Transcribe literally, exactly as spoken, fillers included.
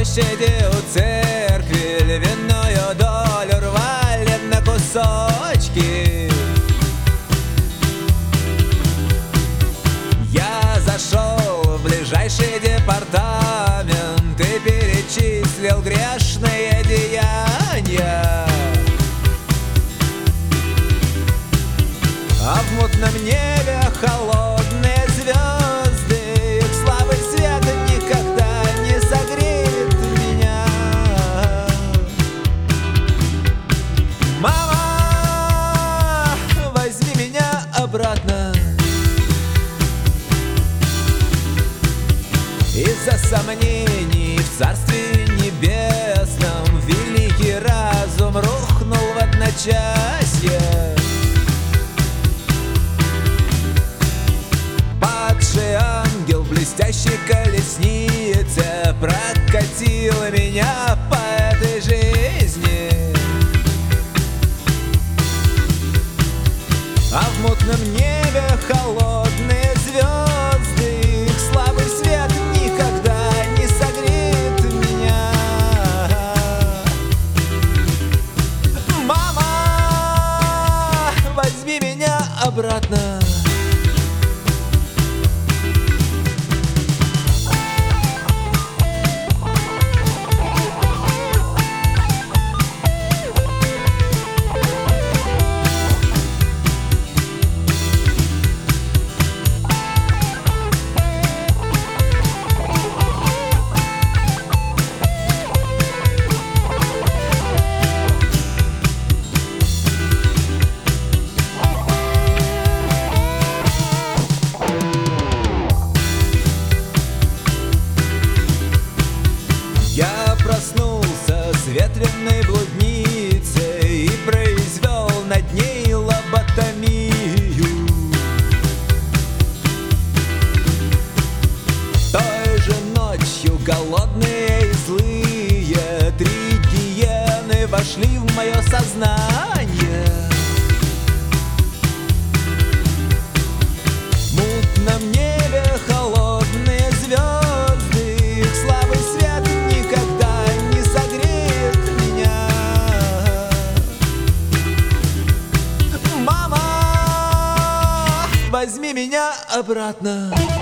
площади у церкви львиную долю рвали на кусочки. Я зашел в ближайший департамент и перечислил грешные деяния. А в мутном небе холодные звезды, их слабый свет никогда не согреет меня. Мама, возьми меня обратно. Из-за сомнений в Царстве Небесном великий разум рухнул в одночасье. Падший ангел в блестящей колеснице прокатил меня по этой жизни. А в мутном небе холодные звезды, их слабый свет никогда не согреет меня. Мама, возьми меня обратно. Я проснулся с ветреной блудницей и произвел над ней лоботомию. Той же ночью голодные и злые три гиены вошли в мое сознание. В мутном небе холодные звезды, их слабый свет никогда не согреет меня. Мама, возьми меня обратно.